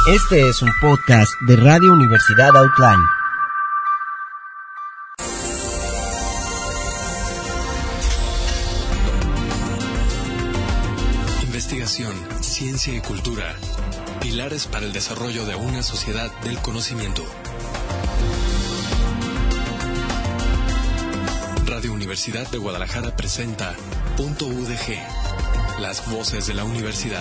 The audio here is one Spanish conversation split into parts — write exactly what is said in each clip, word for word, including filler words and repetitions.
Este es un podcast de Radio Universidad Outline. Investigación, ciencia y cultura. Pilares para el desarrollo de una sociedad del conocimiento. Radio Universidad de Guadalajara presenta Punto U D G, las voces de la universidad.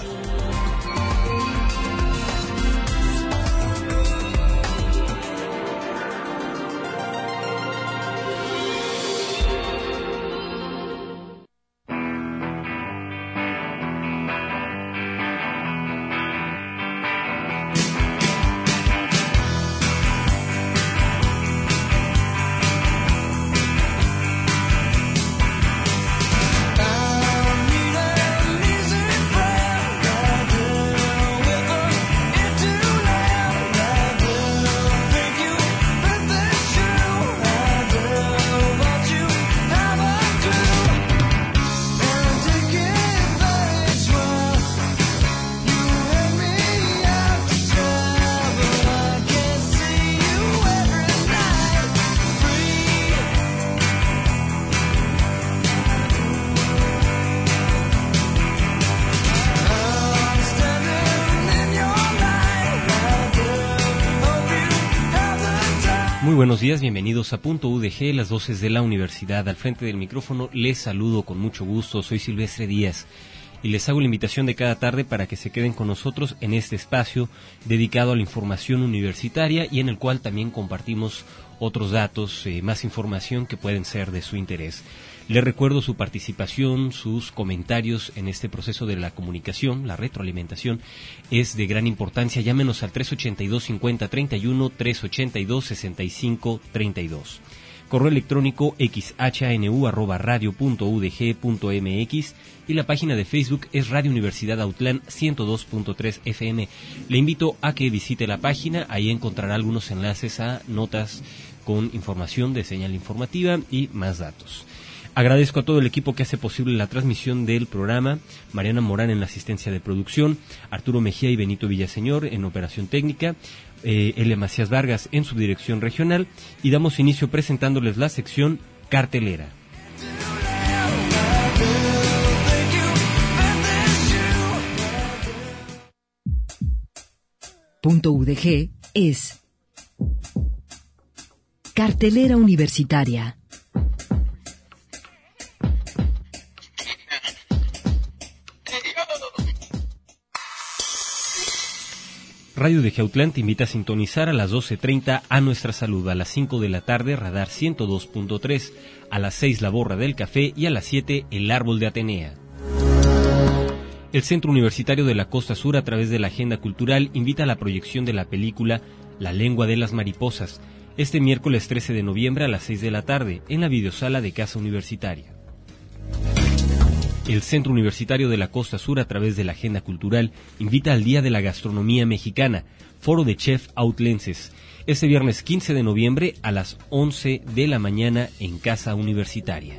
Muy buenos días, bienvenidos a Punto U D G, las voces de la universidad. Al frente del micrófono les saludo con mucho gusto, soy Silvestre Díaz y les hago la invitación de cada tarde para que se queden con nosotros en este espacio dedicado a la información universitaria y en el cual también compartimos otros datos, eh, más información que pueden ser de su interés. Les recuerdo su participación, sus comentarios en este proceso de la comunicación, la retroalimentación, es de gran importancia. Llámenos al tres ochenta y dos, cincuenta, treinta y uno, tres ochenta y dos, sesenta y cinco, treinta y dos. Correo electrónico xhanu arroba radio punto u d g punto m x y la página de Facebook es Radio Universidad Outline ciento dos punto tres F M. Le invito a que visite la página, ahí encontrará algunos enlaces a notas con información de señal informativa y más datos. Agradezco a todo el equipo que hace posible la transmisión del programa, Mariana Morán en la asistencia de producción, Arturo Mejía y Benito Villaseñor en operación técnica, eh, Elia Macías Vargas en su dirección regional, y damos inicio presentándoles la sección Cartelera. Punto U D G es Cartelera Universitaria. Radio de Outline te invita a sintonizar a las doce treinta a Nuestra Salud, a las cinco de la tarde Radar ciento dos punto tres, a las seis La Borra del Café y a las siete El Árbol de Atenea. El Centro Universitario de la Costa Sur, a través de la Agenda Cultural, invita a la proyección de la película La Lengua de las Mariposas, este miércoles trece de noviembre a las seis de la tarde, en la videosala de Casa Universitaria. El Centro Universitario de la Costa Sur, a través de la Agenda Cultural, invita al Día de la Gastronomía Mexicana, Foro de Chef Outlenses, este viernes quince de noviembre a las once de la mañana en Casa Universitaria.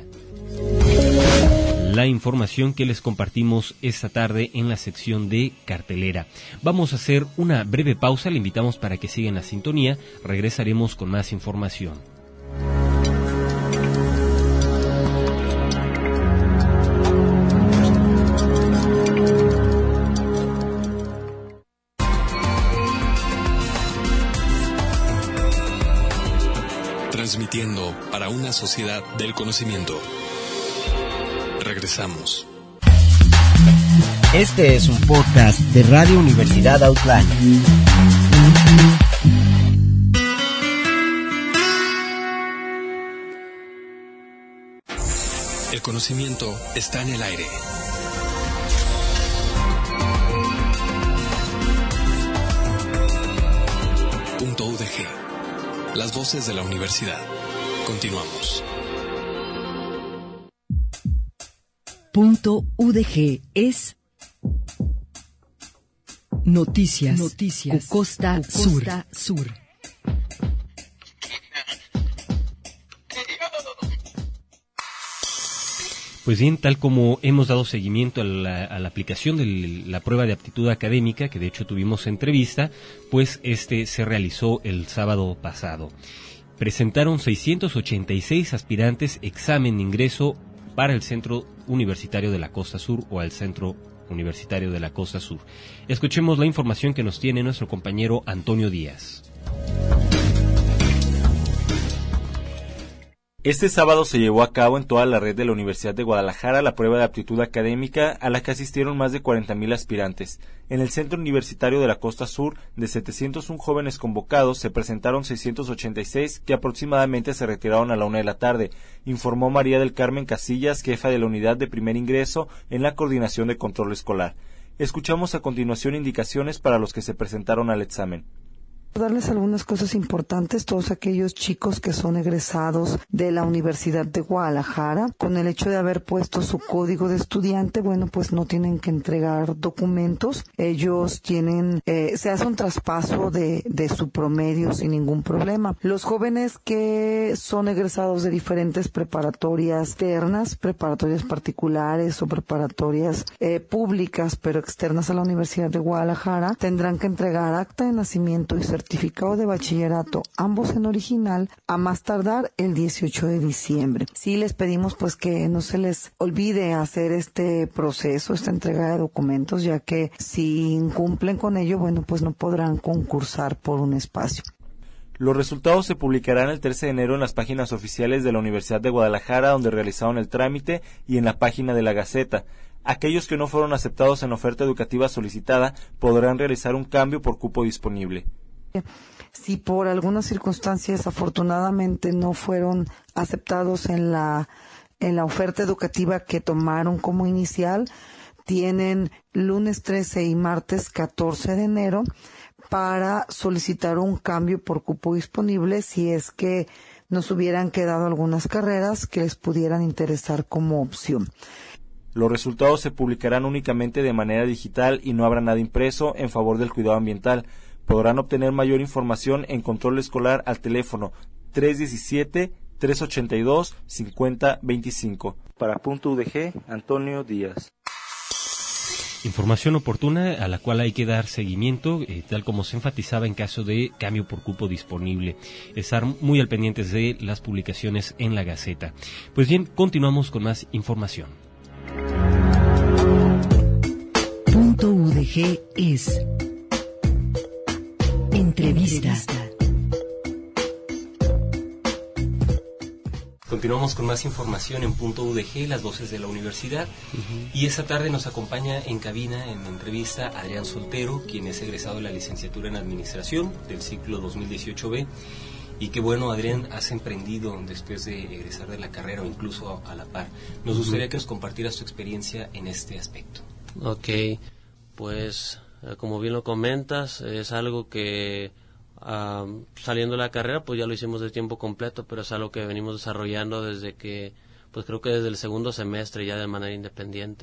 La información que les compartimos esta tarde en la sección de Cartelera. Vamos a hacer una breve pausa, le invitamos para que sigan la sintonía, regresaremos con más información. Transmitiendo para una sociedad del conocimiento. Regresamos. Este es un podcast de Radio Universidad Outline. El conocimiento está en el aire. Punto U D G. Las voces de la universidad. Continuamos. Punto U D G es Noticias, Noticias Costa, Costa Sur. Sur. Pues bien, tal como hemos dado seguimiento a la, a la aplicación de la prueba de aptitud académica, que de hecho tuvimos entrevista, pues este se realizó el sábado pasado. Presentaron seiscientos ochenta y seis aspirantes examen de ingreso para el Centro Universitario de la Costa Sur o al Centro Universitario de la Costa Sur. Escuchemos la información que nos tiene nuestro compañero Antonio Díaz. Este sábado se llevó a cabo en toda la red de la Universidad de Guadalajara la prueba de aptitud académica a la que asistieron más de cuarenta mil aspirantes. En el Centro Universitario de la Costa Sur, de setecientos uno jóvenes convocados, se presentaron seiscientos ochenta y seis que aproximadamente se retiraron a la una de la tarde, informó María del Carmen Casillas, jefa de la Unidad de Primer Ingreso en la Coordinación de Control Escolar. Escuchamos a continuación indicaciones para los que se presentaron al examen. Darles algunas cosas importantes, todos aquellos chicos que son egresados de la Universidad de Guadalajara, con el hecho de haber puesto su código de estudiante, bueno, pues no tienen que entregar documentos, ellos tienen, eh, se hace un traspaso de, de su promedio sin ningún problema. Los jóvenes que son egresados de diferentes preparatorias externas, preparatorias particulares o preparatorias eh, públicas, pero externas a la Universidad de Guadalajara, tendrán que entregar acta de nacimiento y certificado certificado de bachillerato, ambos en original, a más tardar el dieciocho de diciembre. Sí les pedimos pues que no se les olvide hacer este proceso, esta entrega de documentos, ya que si incumplen con ello, bueno, pues no podrán concursar por un espacio. Los resultados se publicarán el trece de enero en las páginas oficiales de la Universidad de Guadalajara, donde realizaron el trámite, y en la página de la Gaceta. Aquellos que no fueron aceptados en la oferta educativa solicitada podrán realizar un cambio por cupo disponible. Si por alguna circunstancia desafortunadamente no fueron aceptados en la en la oferta educativa que tomaron como inicial, tienen lunes trece y martes catorce de enero para solicitar un cambio por cupo disponible si es que nos hubieran quedado algunas carreras que les pudieran interesar como opción. Los resultados se publicarán únicamente de manera digital y no habrá nada impreso en favor del cuidado ambiental. Podrán obtener mayor información en control escolar al teléfono tres diecisiete, tres ochenta y dos, cincuenta veinticinco. Para Punto U D G, Antonio Díaz. Información oportuna a la cual hay que dar seguimiento, eh, tal como se enfatizaba en caso de cambio por cupo disponible. Estar muy al pendientes de las publicaciones en la Gaceta. Pues bien, continuamos con más información. Punto U D G es Entrevista. Continuamos con más información en Punto U D G, las voces de la universidad. Uh-huh. Y esta tarde nos acompaña en cabina, en entrevista, Adrián Soltero, quien es egresado de la licenciatura en Administración del ciclo dos mil dieciocho B. Y qué bueno, Adrián, has emprendido después de egresar de la carrera o incluso a, a la par. Nos gustaría uh-huh. que nos compartieras tu experiencia en este aspecto. Ok, pues como bien lo comentas, es algo que uh, saliendo de la carrera pues ya lo hicimos de tiempo completo, pero es algo que venimos desarrollando desde que, pues creo que desde el segundo semestre ya de manera independiente.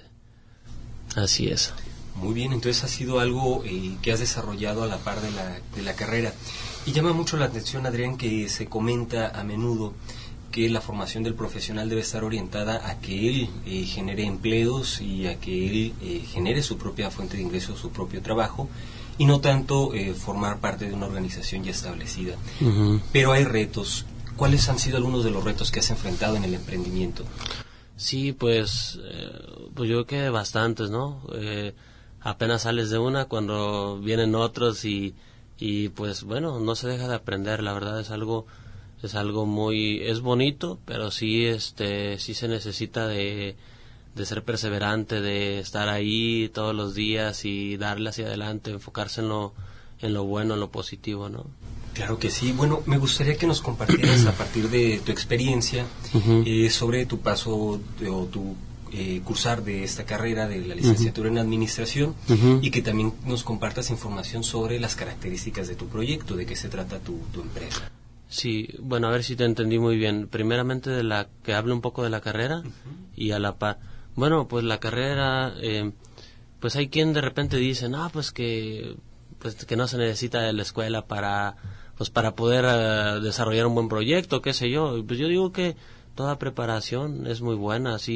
Así es. Muy bien, entonces ha sido algo eh, que has desarrollado a la par de la, de la carrera. Y llama mucho la atención, Adrián, que se comenta a menudo que la formación del profesional debe estar orientada a que él eh, genere empleos y a que él eh, genere su propia fuente de ingresos, su propio trabajo, y no tanto eh, formar parte de una organización ya establecida. Uh-huh. Pero hay retos. ¿Cuáles han sido algunos de los retos que has enfrentado en el emprendimiento? Sí, pues, eh, pues yo creo que bastantes, ¿no? Eh, apenas sales de una cuando vienen otros y, y pues bueno, no se deja de aprender, la verdad es algo... es algo muy, es bonito, pero sí, este, sí se necesita de, de ser perseverante, de estar ahí todos los días y darle hacia adelante, enfocarse en lo, en lo bueno, en lo positivo, ¿no? Claro que sí. Bueno, me gustaría que nos compartieras a partir de tu experiencia uh-huh. eh, sobre tu paso de, o tu eh, cursar de esta carrera de la licenciatura uh-huh. en Administración uh-huh. y que también nos compartas información sobre las características de tu proyecto, de qué se trata tu, tu empresa. Sí, bueno, a ver si te entendí muy bien. Primeramente de la que hable un poco de la carrera uh-huh. y a la par. Bueno, pues la carrera, eh, pues hay quien de repente dice, no, pues que pues que no se necesita de la escuela para pues para poder uh, desarrollar un buen proyecto, qué sé yo. Pues yo digo que toda preparación es muy buena, sí.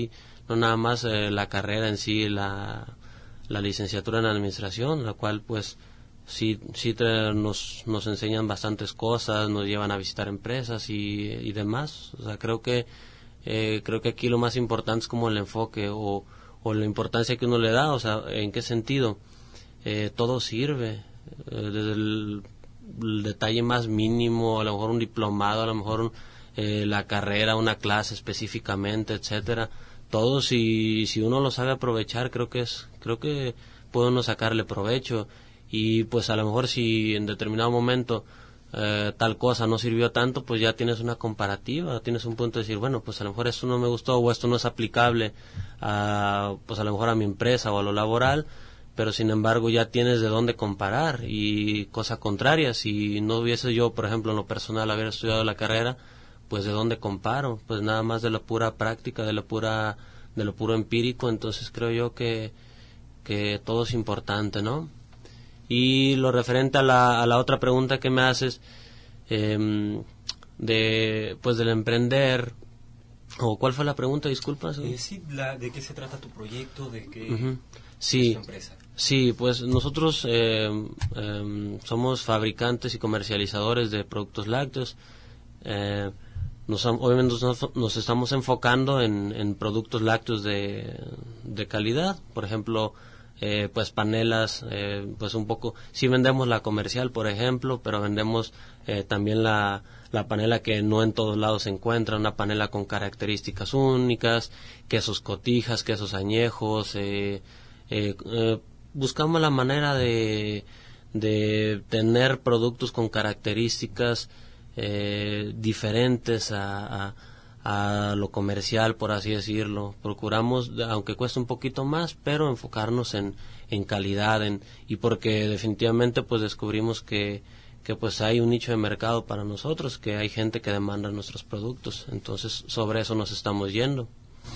no nada más eh, la carrera en sí, la, la licenciatura en administración, la cual pues sí, sí te, nos, nos enseñan bastantes cosas, nos llevan a visitar empresas y, y demás. O sea, creo que eh, creo que aquí lo más importante es como el enfoque o, o la importancia que uno le da, o sea, ¿en qué sentido? Eh, todo sirve, eh, desde el, el detalle más mínimo, a lo mejor un diplomado, a lo mejor un, eh, la carrera, una clase específicamente, etcétera. Todo si si uno lo sabe aprovechar, creo que es creo que puede uno sacarle provecho. Y pues a lo mejor si en determinado momento eh, tal cosa no sirvió tanto, pues ya tienes una comparativa, tienes un punto de decir, bueno, pues a lo mejor esto no me gustó o esto no es aplicable a, pues a lo mejor a mi empresa o a lo laboral, pero sin embargo ya tienes de dónde comparar. Y cosa contraria, si no hubiese yo, por ejemplo, en lo personal haber estudiado la carrera, pues de dónde comparo, pues nada más de la pura práctica, de la pura, de lo puro empírico. Entonces creo yo que que todo es importante, ¿no? Y lo referente a la, a la otra pregunta que me haces, eh, de pues del emprender, o ¿cuál fue la pregunta? Disculpa. Eh, sí, la, ¿de qué se trata tu proyecto? ¿De qué Uh-huh. Sí, es tu empresa? Sí, pues nosotros eh, eh, somos fabricantes y comercializadores de productos lácteos. Eh, nos, obviamente nos, nos estamos enfocando en, en productos lácteos de, de calidad, por ejemplo, Eh, pues panelas, eh, pues un poco, sí vendemos la comercial, por ejemplo, pero vendemos eh, también la, la panela que no en todos lados se encuentra, una panela con características únicas, quesos cotijas, quesos añejos, eh, eh, eh, buscamos la manera de, de tener productos con características eh, diferentes a, a a lo comercial, por así decirlo. Procuramos, aunque cueste un poquito más, pero enfocarnos en, en calidad, en, y porque definitivamente pues descubrimos que, que pues hay un nicho de mercado para nosotros, que hay gente que demanda nuestros productos, entonces sobre eso nos estamos yendo.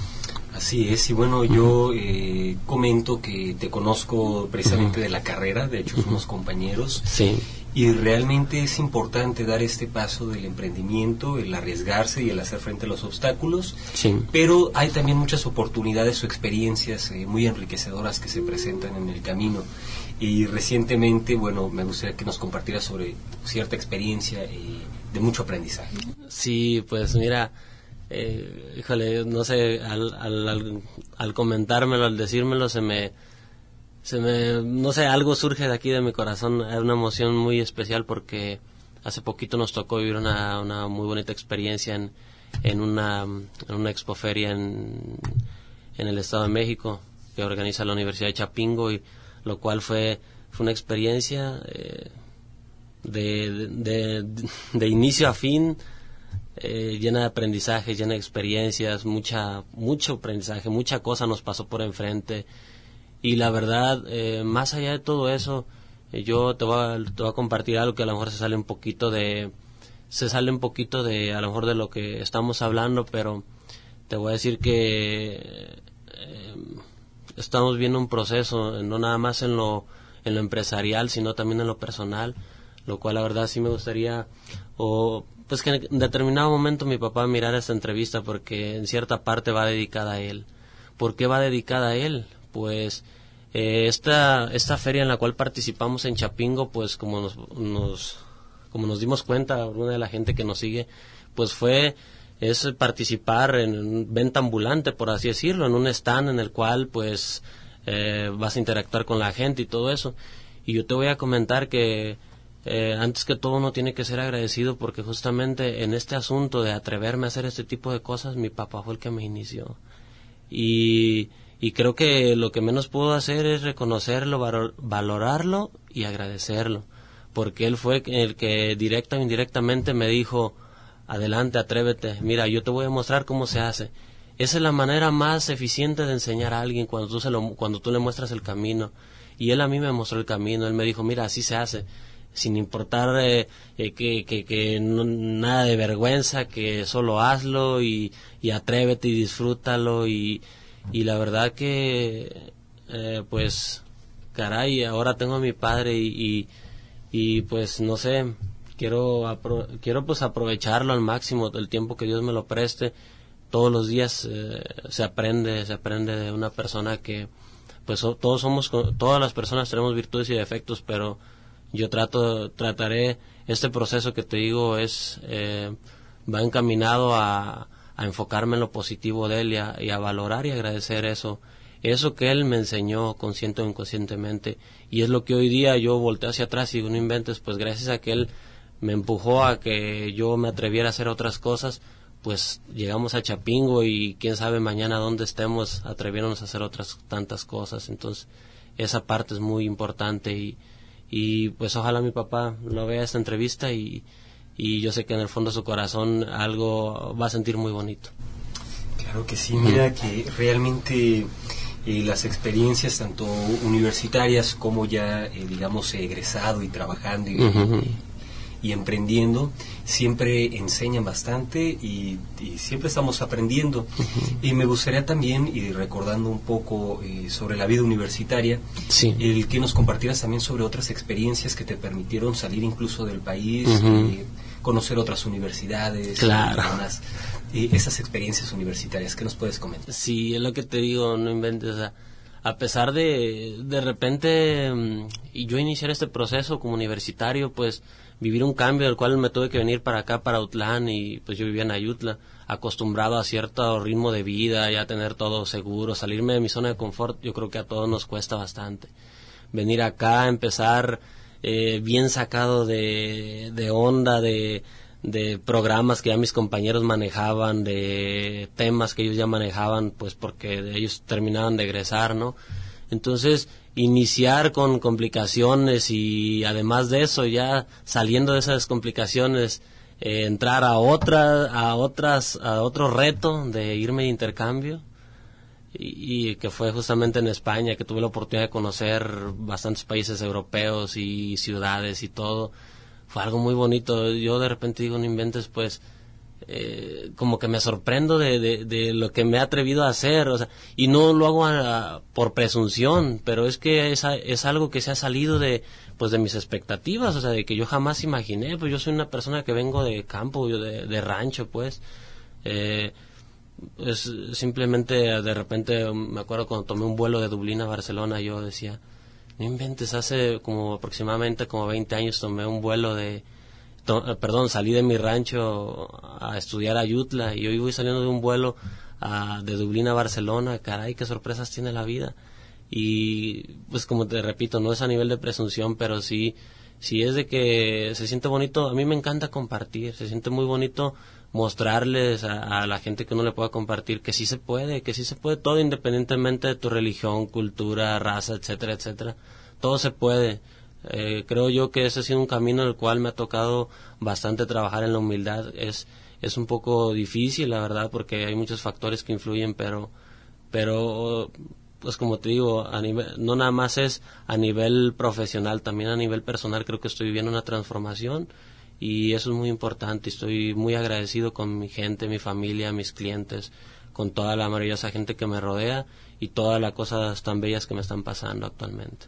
Así es, y bueno, yo eh, comento que te conozco precisamente de la carrera, de hecho somos compañeros. Sí. Y realmente es importante dar este paso del emprendimiento, el arriesgarse y el hacer frente a los obstáculos. Sí. Pero hay también muchas oportunidades o experiencias eh, muy enriquecedoras que se presentan en el camino. Y recientemente, bueno, me gustaría que nos compartieras sobre cierta experiencia eh, de mucho aprendizaje. Sí, pues mira, eh, híjole, no sé, al, al, al, al comentármelo, al decírmelo, se me... se me, no sé, algo surge de aquí de mi corazón, es una emoción muy especial porque hace poquito nos tocó vivir una, una muy bonita experiencia en, en una, en una expoferia en, en el Estado de México que organiza la Universidad de Chapingo, y lo cual fue, fue una experiencia eh, de, de, de, de inicio a fin, eh, llena de aprendizaje, llena de experiencias, mucha, mucho aprendizaje, mucha cosa nos pasó por enfrente. Y la verdad, eh, más allá de todo eso, eh, yo te voy, a, te voy a compartir algo que a lo mejor se sale un poquito de, se sale un poquito de, a lo mejor de lo que estamos hablando, pero te voy a decir que eh, estamos viendo un proceso, no nada más en lo, en lo empresarial, sino también en lo personal, lo cual la verdad sí me gustaría, o pues que en determinado momento mi papá mirara esta entrevista, porque en cierta parte va dedicada a él. ¿Por qué va dedicada a él? Pues eh, esta esta feria en la cual participamos en Chapingo, pues como nos, nos como nos dimos cuenta, una de la gente que nos sigue, pues fue es participar en venta ambulante, por así decirlo, en un stand en el cual pues eh, vas a interactuar con la gente y todo eso. Y yo te voy a comentar que eh, antes que todo uno tiene que ser agradecido, porque justamente en este asunto de atreverme a hacer este tipo de cosas, mi papá fue el que me inició. Y Y creo que lo que menos puedo hacer es reconocerlo, valorarlo y agradecerlo, porque él fue el que directa o indirectamente me dijo, adelante, atrévete, mira, yo te voy a mostrar cómo se hace. Esa es la manera más eficiente de enseñar a alguien, cuando tú, se lo, cuando tú le muestras el camino. Y él a mí me mostró el camino, él me dijo, mira, así se hace, sin importar eh, eh, que, que, que no, nada de vergüenza, que solo hazlo y, y atrévete y disfrútalo. Y Y la verdad que, eh, pues, caray, ahora tengo a mi padre y, y, y pues, no sé, quiero, apro- quiero pues aprovecharlo al máximo, el tiempo que Dios me lo preste, todos los días eh, se aprende, se aprende de una persona que, pues so, todos somos, todas las personas tenemos virtudes y defectos, pero yo trato, trataré, este proceso que te digo es, eh, va encaminado a, a enfocarme en lo positivo de él y a, y a valorar y agradecer eso, eso que él me enseñó consciente o inconscientemente, y es lo que hoy día yo volteo hacia atrás y digo, no inventes, pues gracias a que él me empujó a que yo me atreviera a hacer otras cosas, pues llegamos a Chapingo y quién sabe mañana dónde estemos, atreviéndonos a hacer otras tantas cosas. Entonces esa parte es muy importante y, y pues ojalá mi papá lo vea esta entrevista y, y yo sé que en el fondo de su corazón algo va a sentir muy bonito. Claro que sí, mira que realmente eh, las experiencias tanto universitarias como ya eh, digamos egresado y trabajando y, uh-huh. y y emprendiendo, siempre enseñan bastante y, y siempre estamos aprendiendo. Uh-huh. Y me gustaría también, y recordando un poco eh, sobre la vida universitaria, sí. el que nos compartieras también sobre otras experiencias que te permitieron salir incluso del país, uh-huh. eh, conocer otras universidades, claro. y demás. Eh, esas experiencias universitarias, ¿qué nos puedes comentar? Sí, es lo que te digo, no inventes, o sea, a pesar de de repente y yo iniciar este proceso como universitario, pues vivir un cambio del cual me tuve que venir para acá, para Autlán, y pues yo vivía en Ayutla, acostumbrado a cierto ritmo de vida, ya tener todo seguro, salirme de mi zona de confort, yo creo que a todos nos cuesta bastante. Venir acá, empezar eh, bien sacado de, de onda, de, de programas que ya mis compañeros manejaban, de temas que ellos ya manejaban, pues porque ellos terminaban de egresar, ¿no? Entonces, iniciar con complicaciones y además de eso, ya saliendo de esas complicaciones, eh, entrar a otra, a otras, a otro reto de irme de intercambio, y, y que fue justamente en España, que tuve la oportunidad de conocer bastantes países europeos y ciudades y todo. Fue algo muy bonito. Yo de repente digo, no inventes, pues, Eh, como que me sorprendo de, de, de lo que me he atrevido a hacer, o sea, y no lo hago a, por presunción, pero es que es, a, es algo que se ha salido de, pues, de mis expectativas, o sea, de que yo jamás imaginé. Pues yo soy una persona que vengo de campo, yo de, de rancho, pues, eh, es simplemente de repente me acuerdo cuando tomé un vuelo de Dublín a Barcelona, yo decía, no inventes, hace como aproximadamente como veinte años tomé un vuelo de To, perdón, salí de mi rancho a estudiar a Ayutla y hoy voy saliendo de un vuelo a, de Dublín a Barcelona. Caray, qué sorpresas tiene la vida. Y pues como te repito, no es a nivel de presunción, pero sí, sí es de que se siente bonito. A mí me encanta compartir, se siente muy bonito mostrarles a, a la gente que uno le pueda compartir que sí se puede, que sí se puede todo, independientemente de tu religión, cultura, raza, etcétera, etcétera. Todo se puede. Eh, creo yo que ese ha sido un camino en el cual me ha tocado bastante trabajar en la humildad. Es es un poco difícil, la verdad, porque hay muchos factores que influyen, pero pero pues como te digo, a nivel, no nada más es a nivel profesional, también a nivel personal creo que estoy viviendo una transformación y eso es muy importante. Estoy muy agradecido con mi gente, mi familia, mis clientes, con toda la maravillosa gente que me rodea y todas las cosas tan bellas que me están pasando actualmente.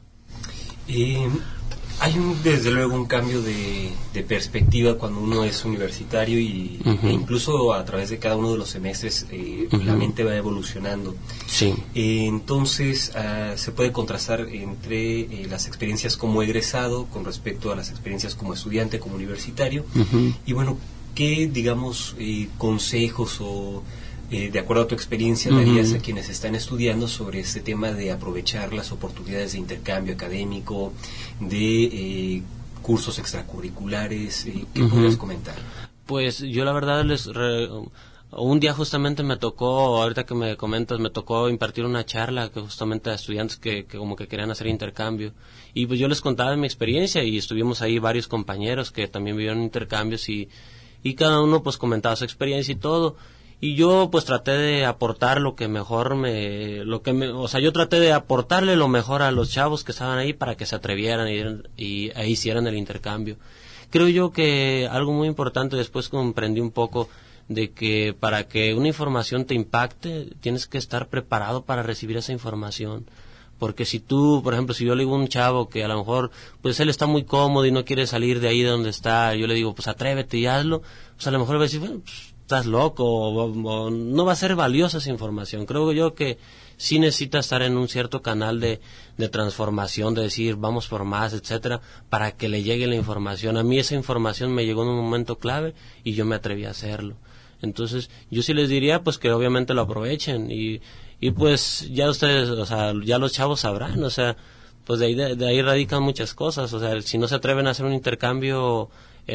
Eh, hay un, desde luego un cambio de, de perspectiva cuando uno es universitario y uh-huh. e incluso a través de cada uno de los semestres eh, uh-huh. la mente va evolucionando. Sí. Eh, entonces uh, se puede contrastar entre eh, las experiencias como egresado con respecto a las experiencias como estudiante, como universitario. Uh-huh. Y bueno, ¿qué digamos eh, consejos o Eh, de acuerdo a tu experiencia, darías uh-huh. a quienes están estudiando sobre este tema de aprovechar las oportunidades de intercambio académico, de eh, cursos extracurriculares? Eh, ¿Qué uh-huh. podrías comentar? Pues yo la verdad les re, un día justamente me tocó, ahorita que me comentas, me tocó impartir una charla que justamente a estudiantes que, que como que querían hacer intercambio, y pues yo les contaba de mi experiencia y estuvimos ahí varios compañeros que también vivieron intercambios y, y cada uno pues comentaba su experiencia y todo. Y yo pues traté de aportar lo que mejor me, lo que me, o sea, yo traté de aportarle lo mejor a los chavos que estaban ahí para que se atrevieran y, y, e hicieran el intercambio. Creo yo que algo muy importante, después comprendí un poco de que para que una información te impacte, tienes que estar preparado para recibir esa información. Porque si tú, por ejemplo, si yo le digo a un chavo que a lo mejor, pues él está muy cómodo y no quiere salir de ahí de donde está, yo le digo, pues atrévete y hazlo, pues a lo mejor va a decir, bueno, pues estás loco, o, o no va a ser valiosa esa información. Creo yo que sí necesita estar en un cierto canal de, de transformación, de decir vamos por más, etcétera, para que le llegue la información. A mí esa información me llegó en un momento clave y yo me atreví a hacerlo. Entonces yo sí les diría pues que obviamente lo aprovechen y, y pues ya ustedes, o sea, ya los chavos sabrán, o sea, pues de ahí, de, de ahí radican muchas cosas. O sea, si no se atreven a hacer un intercambio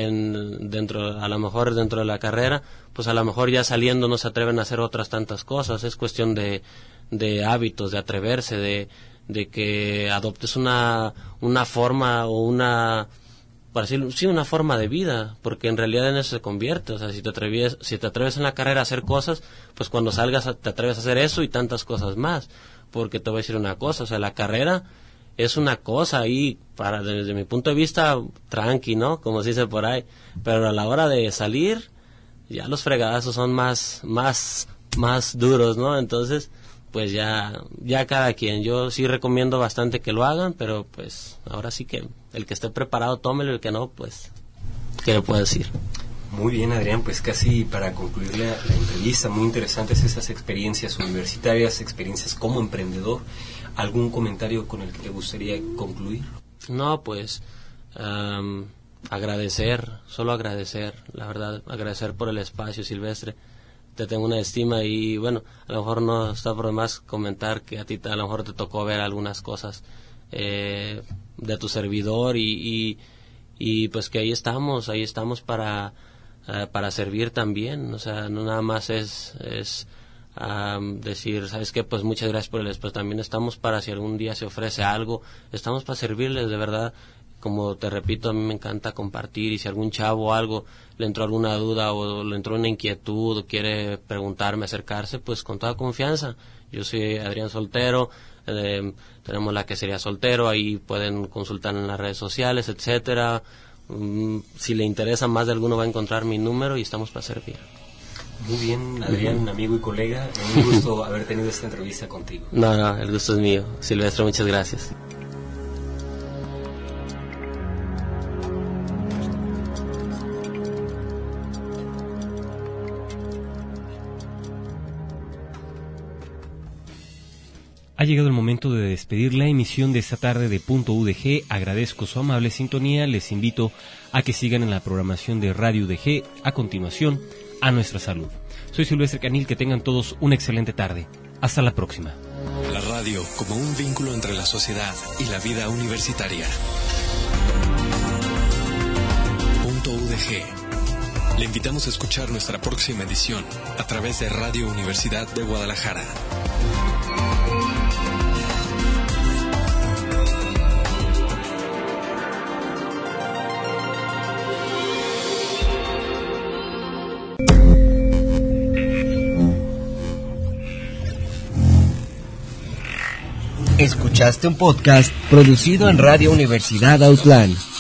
en dentro, a lo mejor dentro de la carrera, pues a lo mejor ya saliendo no se atreven a hacer otras tantas cosas. Es cuestión de, de hábitos, de atreverse, de, de que adoptes una, una forma o una, para decirlo, sí, una forma de vida, porque en realidad en eso se convierte. O sea, si te atreves, si te atreves en la carrera a hacer cosas, pues cuando salgas te atreves a hacer eso y tantas cosas más. Porque te voy a decir una cosa, o sea, la carrera es una cosa ahí, para, desde mi punto de vista, tranqui, ¿no? Como se dice por ahí. Pero a la hora de salir, ya los fregadazos son más, más, más duros, ¿no? Entonces, pues ya, ya cada quien. Yo sí recomiendo bastante que lo hagan, pero pues ahora sí que el que esté preparado, tómelo, el que no, pues, ¿qué le puedo decir? Muy bien, Adrián, pues casi para concluir la, la entrevista, muy interesantes esas experiencias universitarias, experiencias como emprendedor. ¿Algún comentario con el que te gustaría concluir? No, pues um, agradecer, solo agradecer, la verdad, agradecer por el espacio, Silvestre. Te tengo una estima y bueno, a lo mejor no está por demás comentar que a ti a lo mejor te tocó ver algunas cosas eh, de tu servidor y, y, y pues que ahí estamos, ahí estamos para, uh, para servir también. O sea, no nada más es... es Um, decir, ¿sabes qué? Pues muchas gracias por el espacio. También estamos para, si algún día se ofrece algo, estamos para servirles, de verdad. Como te repito, a mí me encanta compartir, y si algún chavo o algo le entró alguna duda o le entró una inquietud o quiere preguntarme, acercarse, pues con toda confianza. Yo soy Adrián Soltero, eh, tenemos la quesería Soltero, ahí pueden consultar en las redes sociales, etcétera. Um, si le interesa más de alguno va a encontrar mi número y estamos para servir. Muy bien, Adrián, amigo y colega, un gusto haber tenido esta entrevista contigo. No, no, el gusto es mío. Silvestre, muchas gracias. Ha llegado el momento de despedir la emisión de esta tarde de Punto U D G. Agradezco su amable sintonía. Les invito a que sigan en la programación de Radio U D G. A continuación, a nuestra salud. Soy Silvestre Canil, que tengan todos una excelente tarde. Hasta la próxima. La radio como un vínculo entre la sociedad y la vida universitaria. Punto U D G. Le invitamos a escuchar nuestra próxima edición a través de Radio Universidad de Guadalajara. Escuchaste un podcast producido en Radio Universidad Autlán.